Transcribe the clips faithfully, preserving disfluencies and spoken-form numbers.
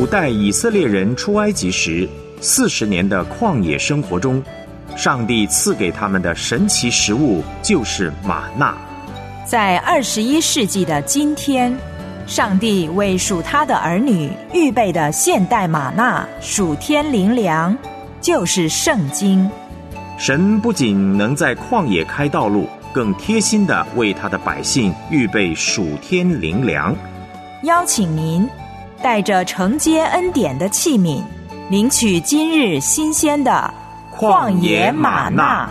古代以色列人出埃及时四十年的旷野生活中，上帝赐给他们的神奇食物就是玛纳。 在二十一世纪的今天，上帝为属他的儿女预备的现代玛纳属天灵粮，就是圣经。 神不仅能在旷野开道路，更贴心地为他的百姓预备属天灵粮。 邀请您带着承接恩典的器皿，领取今日新鲜的旷野玛纳。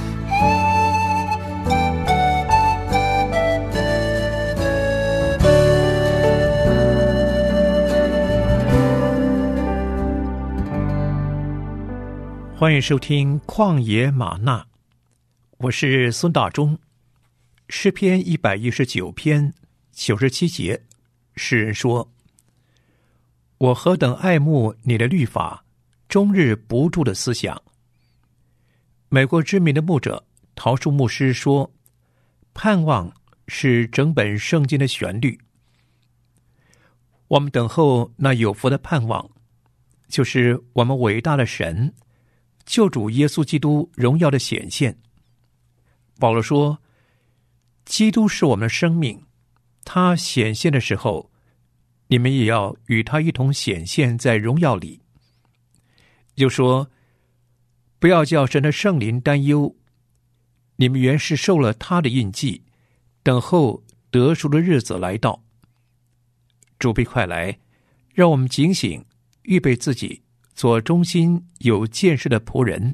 欢迎收听旷野玛纳，我是孙大中。诗篇一百一十九篇九十七节，诗人说：我何等爱慕你的律法，终日不住的思想。美国知名的牧者陶树牧师说，盼望是整本圣经的旋律。我们等候那有福的盼望，就是我们伟大的神救主耶稣基督荣耀的显现。保罗说，基督是我们的生命，他显现的时候，你们也要与他一同显现在荣耀里。又说，不要叫神的圣灵担忧，你们原是受了他的印记，等候得赎的日子来到。主必快来，让我们警醒，预备自己做忠心有见识的仆人。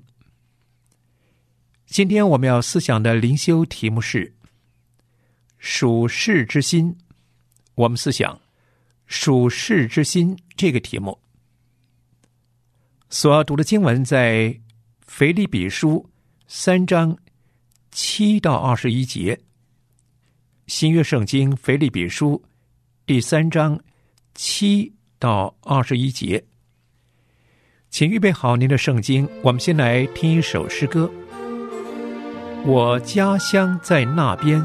今天我们要思想的灵修题目是属世之心。我们思想属世之心这个题目。所要读的经文在腓立比书三章七到二十一节，新约圣经腓立比书第三章七到二十一节。请预备好您的圣经，我们先来听一首诗歌。我家乡在那边。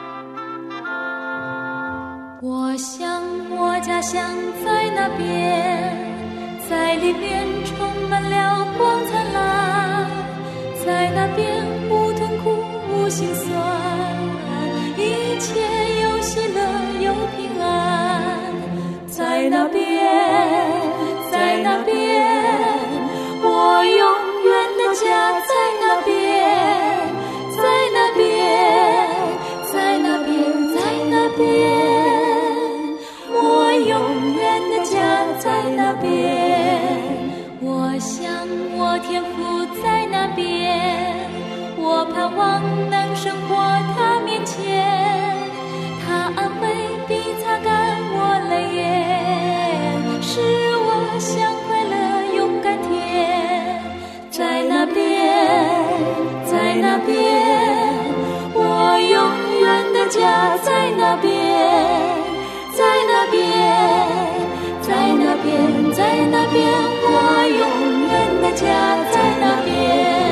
我想我家乡在那边，在里边充满了光灿烂，在那边无痛苦无心酸，一切有喜乐有平安，在那边在那边，我永远的家在那边，在那边在那边在那边，我永远的家在那边。我想我天父在那边，我盼望能生活他面前，他安慰必擦干我泪眼，使我想快乐勇敢甜。在那边在那边，我永远的家在那边，在那边在那边在那边，我永远的家在那边。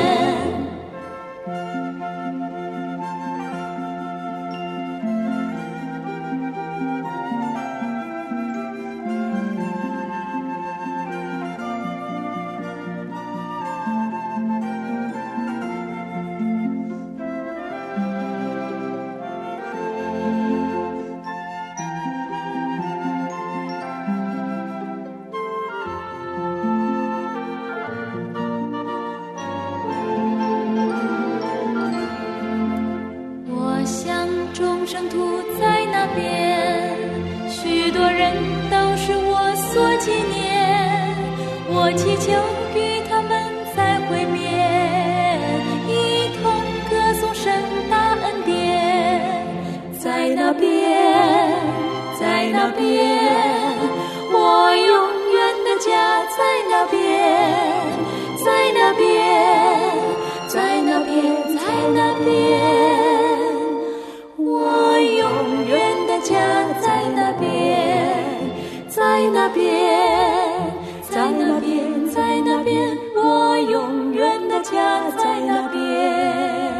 祈求与他们再会面，一同歌颂神大恩典。在那边在那边，我永远的家在那边，在那边在那边在那边，我永远的家在那边，在那边在那边在那边，我永远的家在那边。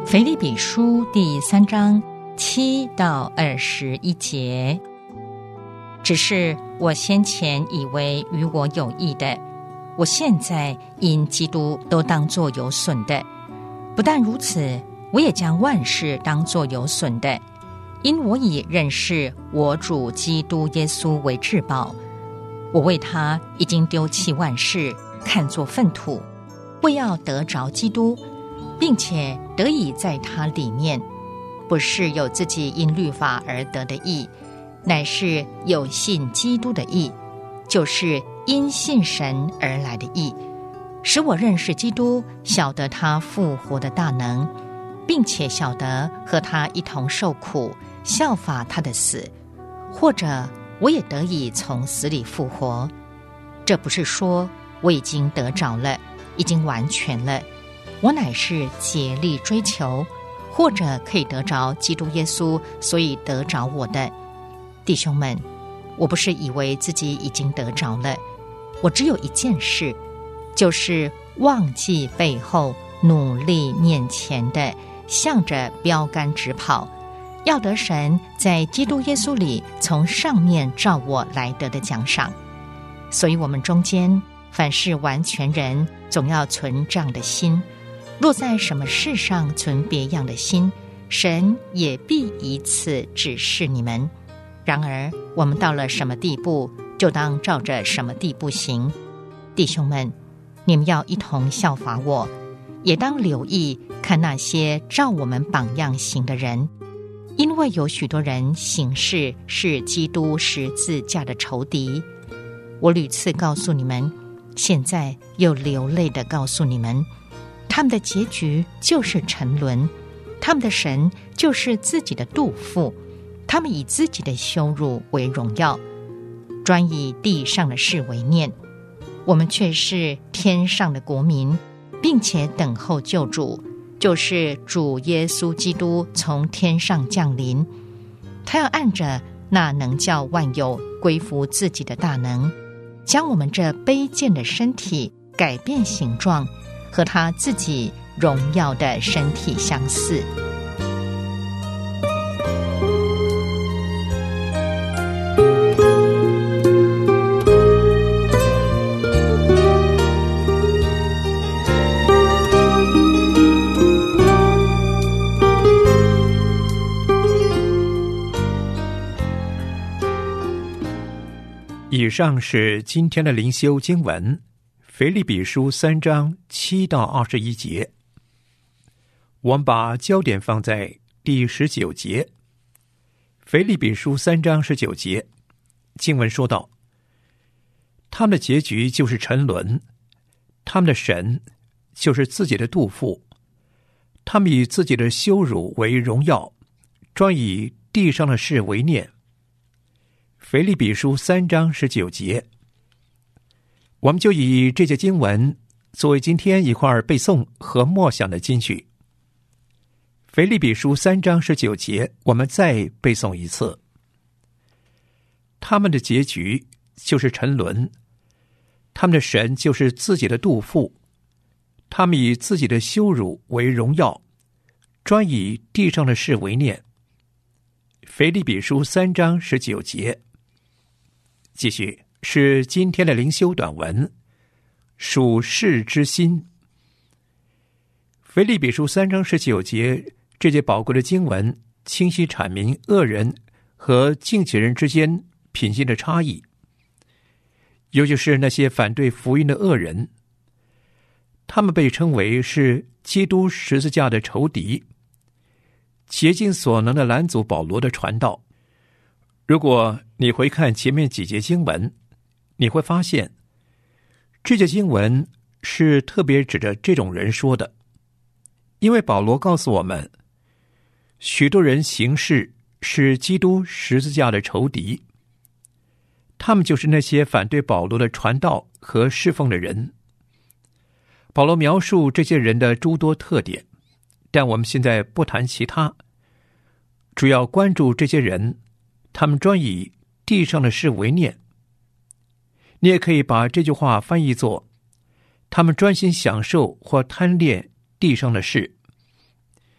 腓立比书第三章七到二十一节。只是我先前以为与我有益的，我现在因基督都当作有损的。不但如此，我也将万事当作有损的，因我以认识我主基督耶稣为至宝。我为他已经丢弃万事，看作粪土，为要得着基督，并且得以在他里面，不是有自己因律法而得的义，乃是有信基督的义，就是因信神而来的义，使我认识基督，晓得他复活的大能，并且晓得和他一同受苦，效法他的死，或者我也得以从死里复活。这不是说我已经得着了，已经完全了，我乃是竭力追求，或者可以得着基督耶稣，所以得着我的。弟兄们，我不是以为自己已经得着了，我只有一件事，就是忘记背后，努力面前的，向着标杆直跑，要得神在基督耶稣里从上面照我来得的奖赏。所以我们中间凡是完全人，总要存这样的心，若在什么事上存别样的心，神也必以此指示你们。然而我们到了什么地步，就当照着什么地步行。弟兄们，你们要一同效法我，也当留意看那些照我们榜样行的人，因为有许多人行事是基督十字架的仇敌。我屡次告诉你们，现在又流泪地告诉你们，他们的结局就是沉沦，他们的神就是自己的肚腹，他们以自己的羞辱为荣耀，专以地上的事为念。我们却是天上的国民，并且等候救主，就是主耶稣基督从天上降临。他要按着那能叫万有归服自己的大能，将我们这卑贱的身体改变形状，和他自己荣耀的身体相似。 以上是今天的灵修经文，腓立比书三章七到二十一节。我们把焦点放在第十九节。腓立比书三章十九节，经文说道：他们的结局就是沉沦，他们的神就是自己的肚腹，他们以自己的羞辱为荣耀，专以地上的事为念。腓立比书三章十九节，我们就以这节经文作为今天一块背诵和默想的金句。腓立比书三章十九节，我们再背诵一次。他们的结局就是沉沦，他们的神就是自己的肚腹，他们以自己的羞辱为荣耀，专以地上的事为念。腓立比书三章十九节。继续是今天的灵修短文，属世之心。腓立比书三章十九节，这节宝贵的经文清晰阐明恶人和敬虔人之间品性的差异，尤其是那些反对福音的恶人，他们被称为是基督十字架的仇敌，竭尽所能的拦阻保罗的传道。如果你回看前面几节经文，你会发现这节经文是特别指着这种人说的，因为保罗告诉我们，许多人行事是基督十字架的仇敌，他们就是那些反对保罗的传道和侍奉的人。保罗描述这些人的诸多特点，但我们现在不谈其他，主要关注这些人，他们专以地上的事为念。你也可以把这句话翻译作，他们专心享受或贪恋地上的事。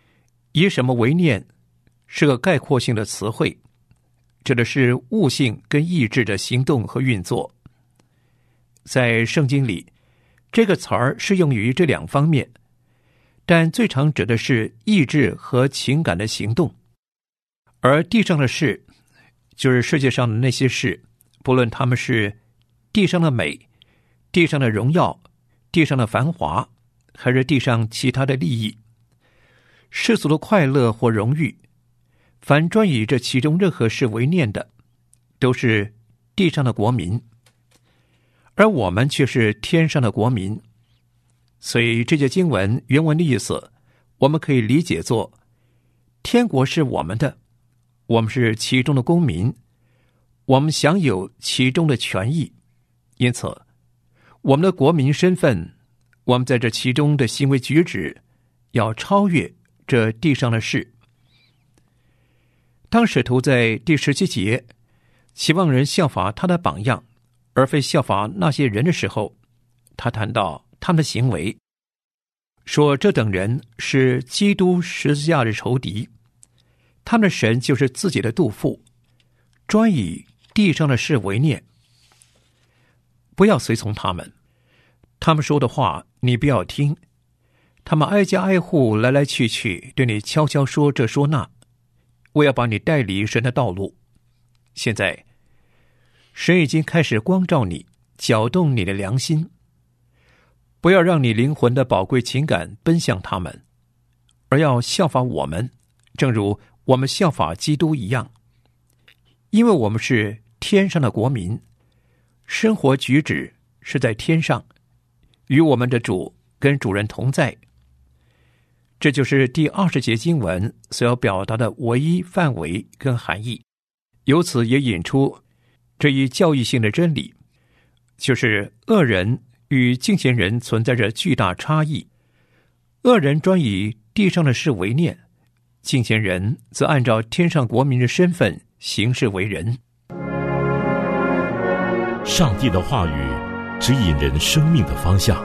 以什么为念是个概括性的词汇，指的是悟性跟意志的行动和运作。在圣经里，这个词儿适用于这两方面，但最常指的是意志和情感的行动。而地上的事，就是世界上的那些事，不论他们是地上的美、地上的荣耀、地上的繁华，还是地上其他的利益、世俗的快乐或荣誉，凡专以这其中任何事为念的，都是地上的国民，而我们却是天上的国民。所以这节经文原文的意思，我们可以理解作：天国是我们的，我们是其中的公民，我们享有其中的权益。因此，我们的国民身份，我们在这其中的行为举止，要超越这地上的事。当使徒在第十七节希望人效法他的榜样，而非效法那些人的时候，他谈到他们的行为，说这等人是基督十字架的仇敌，他们的神就是自己的肚腹，专以地上的事为念。不要随从他们，他们说的话你不要听，他们挨家挨户来来去去，对你悄悄说这说那，我要把你带离神的道路。现在神已经开始光照你，搅动你的良心，不要让你灵魂的宝贵情感奔向他们，而要效法我们，正如我们效法基督一样。因为我们是天上的国民，生活举止是在天上，与我们的主跟主人同在。这就是第二十节经文所要表达的唯一范围跟含义。由此也引出这一教义性的真理，就是恶人与敬虔人存在着巨大差异。恶人专以地上的事为念，敬虔人则按照天上国民的身份行事为人。 上帝的话语指引人生命的方向，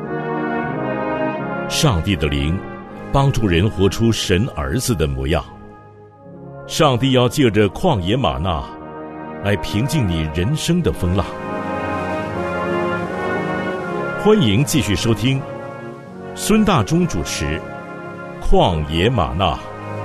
上帝的灵帮助人活出神儿子的模样。上帝要借着旷野吗哪来平静你人生的风浪。欢迎继续收听孙大中主持《旷野吗哪》。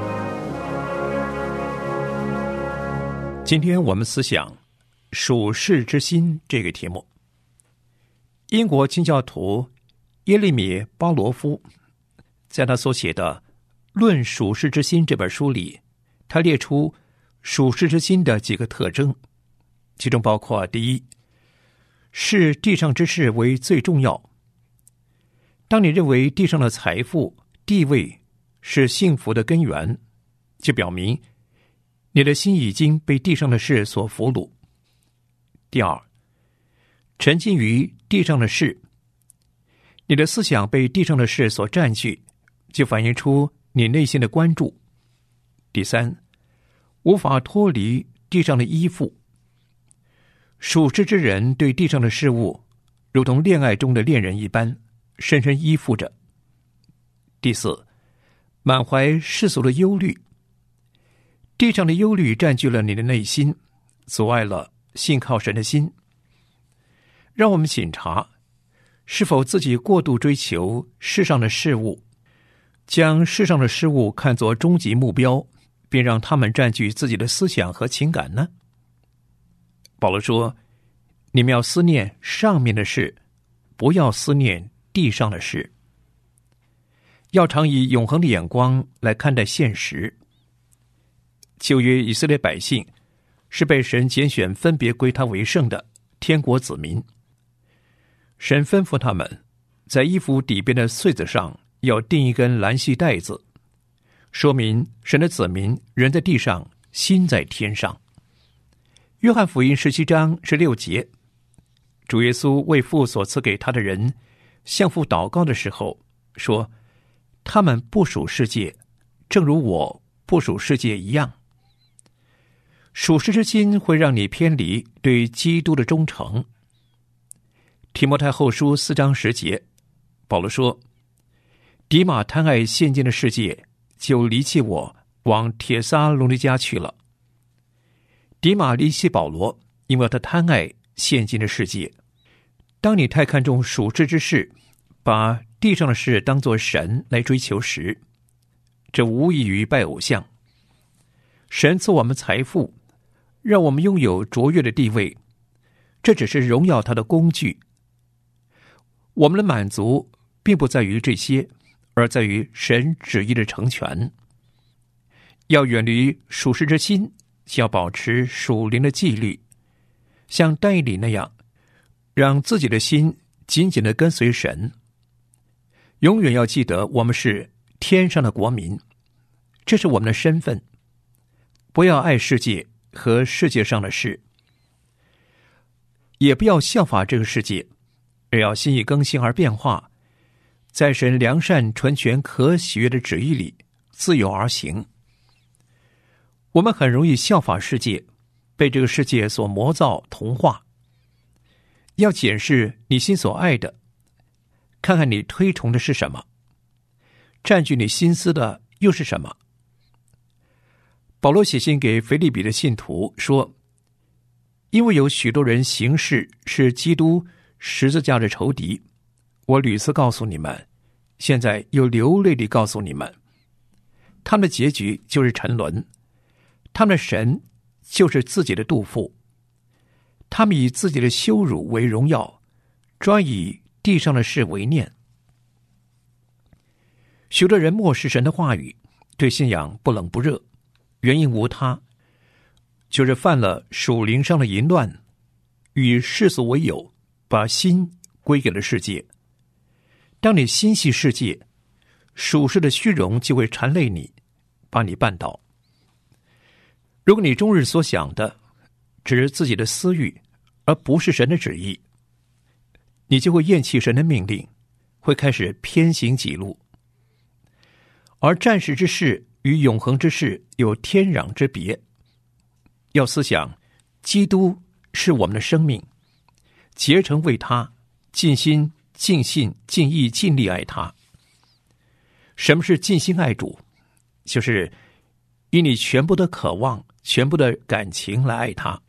今天我们思想属世之心这个题目。英国清教徒耶利米巴罗夫在他所写的《论属世之心》这本书里，他列出属世之心的几个特征，其中包括：第一，视地上之事为最重要。当你认为地上的财富、地位是幸福的根源，就表明你的心已经被地上的事所俘虏。第二，沉浸于地上的事，你的思想被地上的事所占据，就反映出你内心的关注。第三，无法脱离地上的依附。属世之人对地上的事物，如同恋爱中的恋人一般，深深依附着。第四，满怀世俗的忧虑。地上的忧虑占据了你的内心，阻碍了信靠神的心。让我们检查，是否自己过度追求世上的事物，将世上的事物看作终极目标，并让他们占据自己的思想和情感呢？保罗说，你们要思念上面的事，不要思念地上的事。要常以永恒的眼光来看待现实。旧约以色列百姓是被神拣选分别归他为圣的天国子民。神吩咐他们在衣服底边的穗子上要钉一根蓝细带子，说明神的子民人在地上，心在天上。约翰福音十七章十六节，主耶稣为父所赐给他的人向父祷告的时候说，他们不属世界，正如我不属世界一样。属世之心会让你偏离对基督的忠诚。提摩太后书四章十节，保罗说，迪马贪爱现今的世界， 就离弃我，往帖撒罗尼迦去了。迪马离弃保罗，因为他贪爱现今的世界。当你太看重属世之事，把地上的事当作神来追求时，这无异于拜偶像。神赐我们财富，让我们拥有卓越的地位，这只是荣耀他的工具。我们的满足并不在于这些，而在于神旨意的成全。要远离属世之心，要保持属灵的纪律，像但以理那样，让自己的心紧紧地跟随神。永远要记得我们是天上的国民，这是我们的身份。不要爱世界和世界上的事，也不要效法这个世界，而要心意更新而变化，在神良善纯全可喜悦的旨意里自由而行。我们很容易效法世界，被这个世界所魔造同化。要检视你心所爱的，看看你推崇的是什么，占据你心思的又是什么。保罗写信给腓立比的信徒说，因为有许多人行事是基督十字架的仇敌，我屡次告诉你们，现在又流泪地告诉你们，他们的结局就是沉沦，他们的神就是自己的肚腹，他们以自己的羞辱为荣耀，专以地上的事为念。许多人漠视神的话语，对信仰不冷不热，原因无他，就是犯了属灵上的淫乱，与世俗为友，把心归给了世界。当你心系世界，属世的虚荣就会缠累你，把你绊倒。如果你终日所想的只是自己的私欲，而不是神的旨意，你就会厌弃神的命令，会开始偏行己路。而暂时之事与永恒之事有天壤之别。要思想，基督是我们的生命，竭诚为他，尽心、尽性、尽意、尽力爱他。什么是尽心爱主？就是以你全部的渴望、全部的感情来爱他。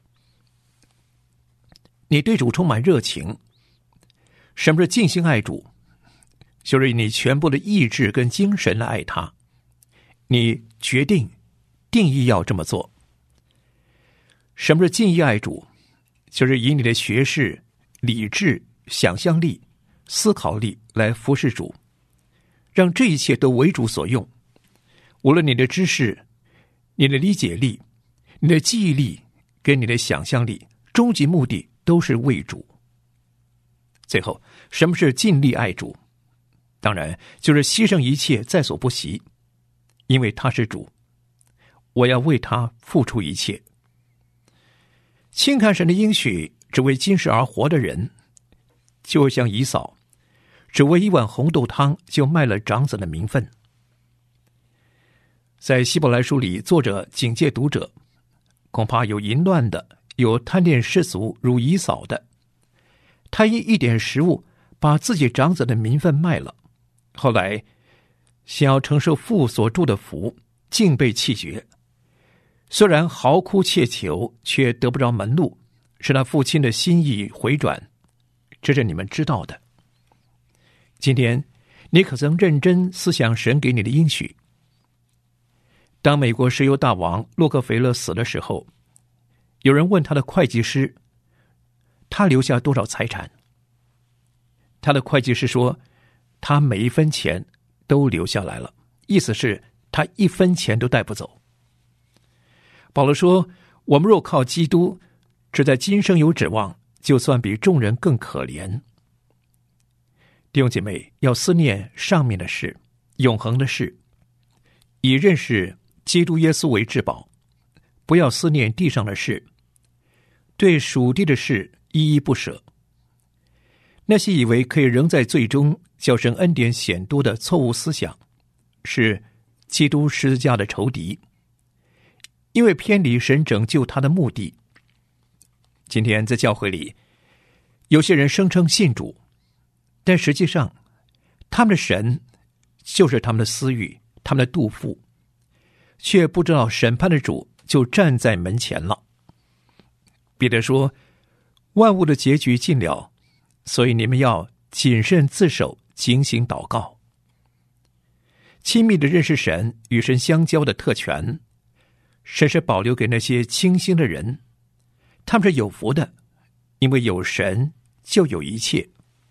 你对主充满热情。什么是尽心爱主？就是以你全部的意志跟精神来爱他。你决定、定义要这么做。什么是尽意爱主？就是以你的学识、理智、想象力、思考力来服侍主，让这一切都为主所用。无论你的知识、你的理解力、你的记忆力跟你的想象力，终极目的都是为主。最后，什么是尽力爱主？当然就是牺牲一切在所不惜，因为他是主，我要为他付出一切。轻看神的应许，只为今世而活的人，就像以扫，只为一碗红豆汤就卖了长子的名分。在希伯来书里，作者警戒读者，恐怕有淫乱的，有贪恋世俗如以扫的，他因一点食物把自己长子的名分卖了，后来想要承受父所祝的福，竟被弃绝。虽然嚎哭切求，却得不着门路，使他父亲的心意回转，这是你们知道的。今天你可曾认真思想神给你的应许？当美国石油大王洛克菲勒死的时候，有人问他的会计师，他留下多少财产？他的会计师说，他每一分钱都留下来了，意思是他一分钱都带不走。保罗说，我们若靠基督，只在今生有指望，就算比众人更可怜。弟兄姐妹，要思念上面的事，永恒的事，以认识基督耶稣为至宝，不要思念地上的事，对属地的事依依不舍。那些以为可以仍在罪中叫神恩典显多的错误思想，是基督十字架的仇敌，因为偏离神拯救他的目的。今天在教会里，有些人声称信主，但实际上他们的神就是他们的私欲， 他们的肚腹，却不知道审判的主就站在门前了。彼得说，万物的结局尽了，所以你们要谨慎自守，警醒祷告。亲密的认识神，与神相交的特权，神是保留给那些清心的人，他们是有福的，因为有神就有一切。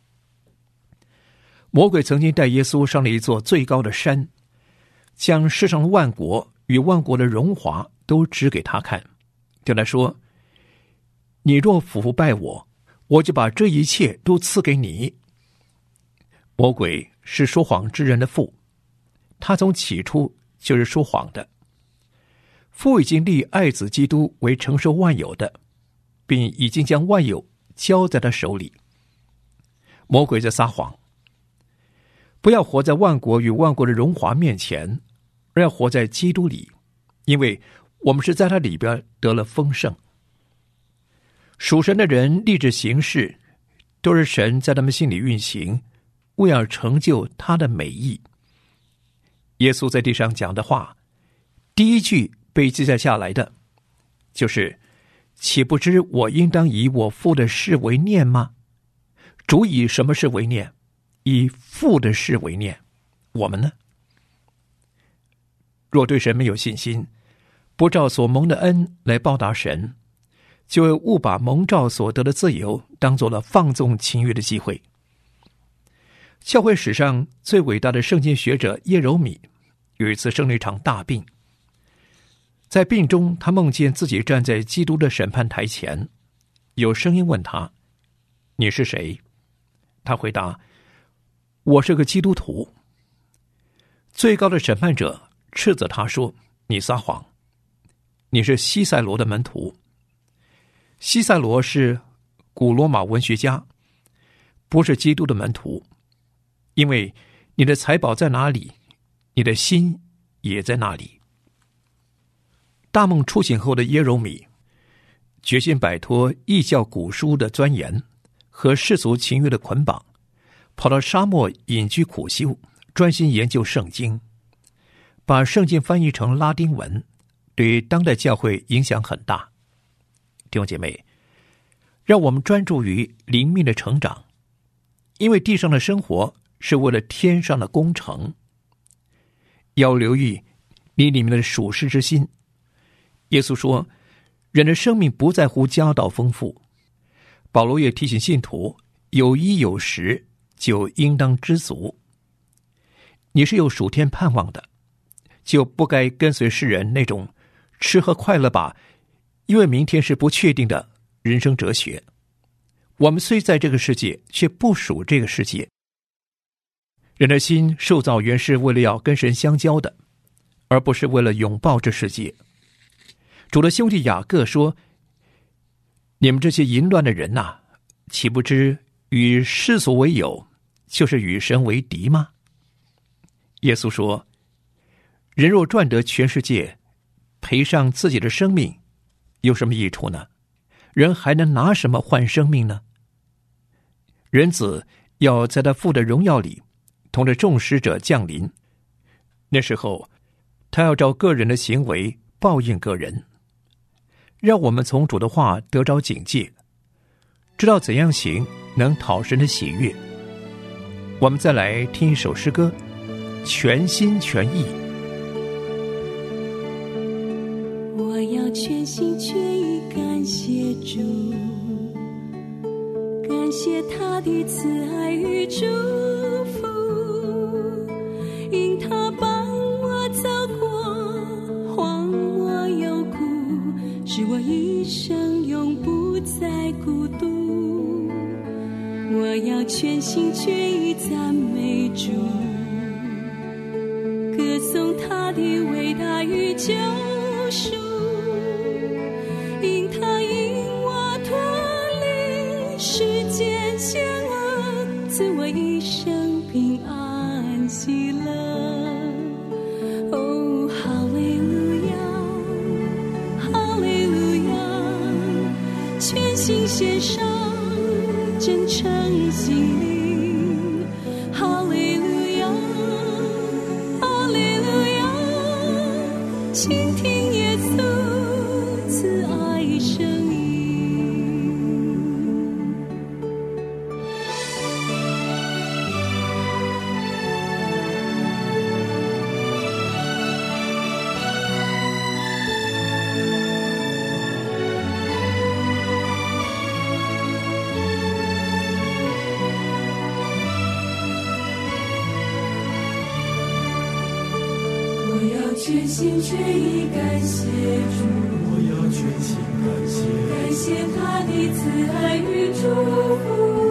魔鬼曾经带耶稣上了一座最高的山，将世上的万国与万国的荣华都指给他看，对他说，你若俯伏拜我，我就把这一切都赐给你。魔鬼是说谎之人的父，他从起初就是说谎的。父已经立爱子基督为承受万有的，并已经将万有交在他手里。魔鬼在撒谎，不要活在万国与万国的荣华面前，而要活在基督里，因为我们是在他里边得了丰盛。属神的人立志行事，都是神在他们心里运行，为要成就他的美意。耶稣在地上讲的话，第一句被记载下来的，就是岂不知我应当以我父的事为念吗？主以什么事为念？以父的事为念。我们呢？若对神没有信心，不照所蒙的恩来报答神，就误把蒙召所得的自由当作了放纵情欲的机会。教会史上最伟大的圣经学者耶柔米有一次生了一场大病，在病中他梦见自己站在基督的审判台前，有声音问他，你是谁？他回答，我是个基督徒。最高的审判者斥责他说，你撒谎，你是西塞罗的门徒。西塞罗是古罗马文学家，不是基督的门徒，因为你的财宝在哪里，你的心也在那里。大梦初醒后的耶柔米决心摆脱异教古书的钻研和世俗情欲的捆绑，跑到沙漠隐居苦修，专心研究圣经，把圣经翻译成拉丁文，对当代教会影响很大。弟兄姐妹，让我们专注于灵命的成长，因为地上的生活是为了天上的工程。要留意你里面的属世之心。耶稣说，人的生命不在乎家道丰富。保罗也提醒信徒，有衣有食就应当知足。你是有属天盼望的，就不该跟随世人那种吃喝快乐吧，因为明天是不确定的人生哲学。我们虽在这个世界，却不属这个世界。人的心受造原是为了要跟神相交的，而不是为了拥抱这世界。主的兄弟雅各说，你们这些淫乱的人呐、啊，岂不知与世俗为友，就是与神为敌吗？耶稣说，人若赚得全世界，赔上自己的生命，有什么益处呢？人还能拿什么换生命呢？人子要在他父的荣耀里同着众使者降临，那时候他要照个人的行为报应个人。让我们从主的话得着警戒，知道怎样行能讨神的喜悦。我们再来听一首诗歌，全心全意。 我要全心全意感谢主，感谢他的慈爱与祝福，因他帮我走过荒漠幽谷，使我一生永不再孤独。我要全心全意赞美主，歌颂他的伟大与救赎，因他引我脱离世间险恶，赐我一生平安喜乐。哦，哈利路亚，哈利路亚，全心献上，真诚心灵。哈利路亚，哈利路全心全意感谢主， 我要全心感谢， 感谢他的慈爱与祝福，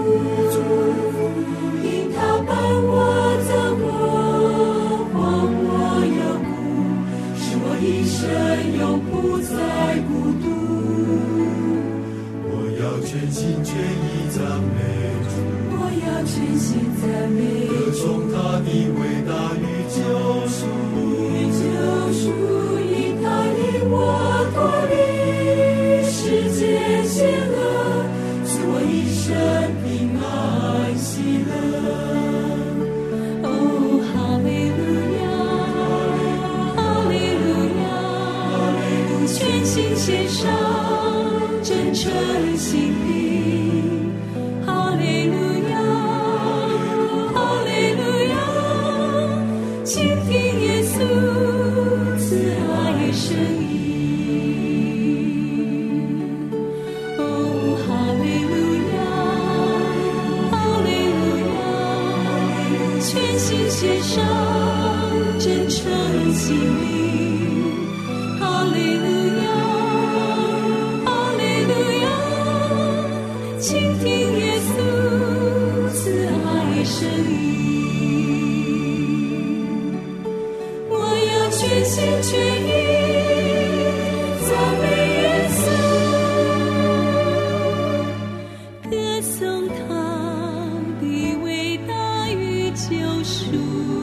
因他伴我走过荒漠幽谷，使我一生永不再孤独。 我要全心全意赞美主， 我要全心赞美主， 歌颂他的伟大与救赎， 与救赎，因他领我脱离世界险恶，使我一生平安喜乐。哦，哈利路亚，哈利路亚，全心献上，真诚心灵，哈利路亚，哈利路亚，倾听耶稣慈爱声音。哦，哈利路亚，哈利路亚，全心献上，真诚心灵，哈利路亚，哈利路亚，倾听耶稣慈爱声音。我要全心全意赞美耶稣，歌颂他的伟大与救赎。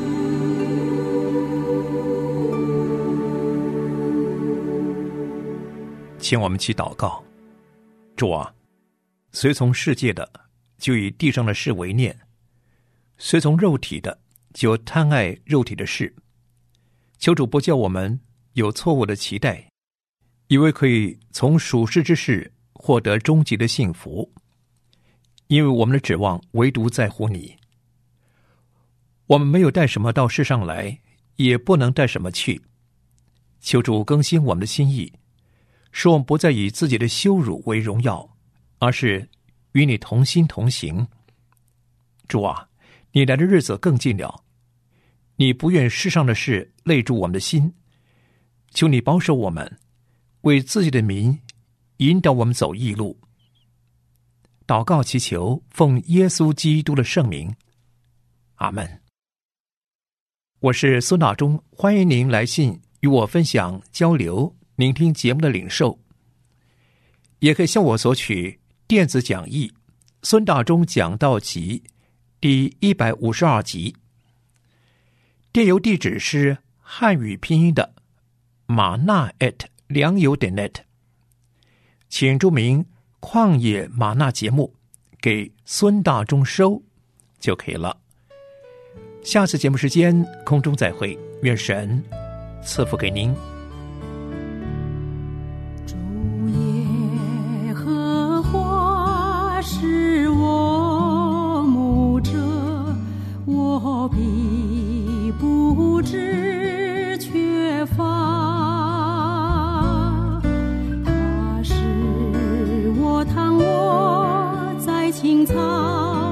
请我们去祷告。主啊，随从世界的，就以地上的事为念；随从肉体的，就贪爱肉体的事。求主不叫我们有错误的期待，以为可以从属世之事获得终极的幸福，因为我们的指望唯独在乎你。我们没有带什么到世上来，也不能带什么去。求主更新我们的心意，使我们不再以自己的羞辱为荣耀，而是与你同心同行。主啊，你来的日子更近了，你不愿世上的事累住我们的心，求你保守我们，为自己的名引导我们走义路。祷告祈求，奉耶稣基督的圣名，阿们。我是孙大中，欢迎您来信与我分享交流聆听节目的领受，也可以向我索取电子讲义《孙大中讲道集》第一百五十二集。电邮地址是汉语拼音的马纳 at 良友点 net， 请注明旷野马纳节目给孙大中收就可以了。下次节目时间空中再会，愿神赐福给您。 主耶和华是我牧者，我必不致缺乏。他使我躺卧在青草